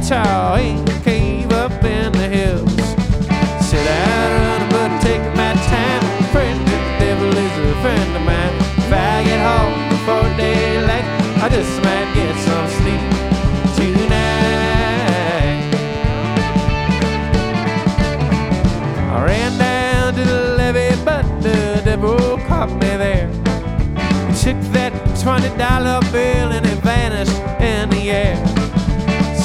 tall cave up in the hills. Said I'd run but take my time. Friend, the devil is a friend of mine. If I get home before daylight, I just might get some sleep tonight. I ran down to the levee, but the devil caught me there. He took that $20 bill and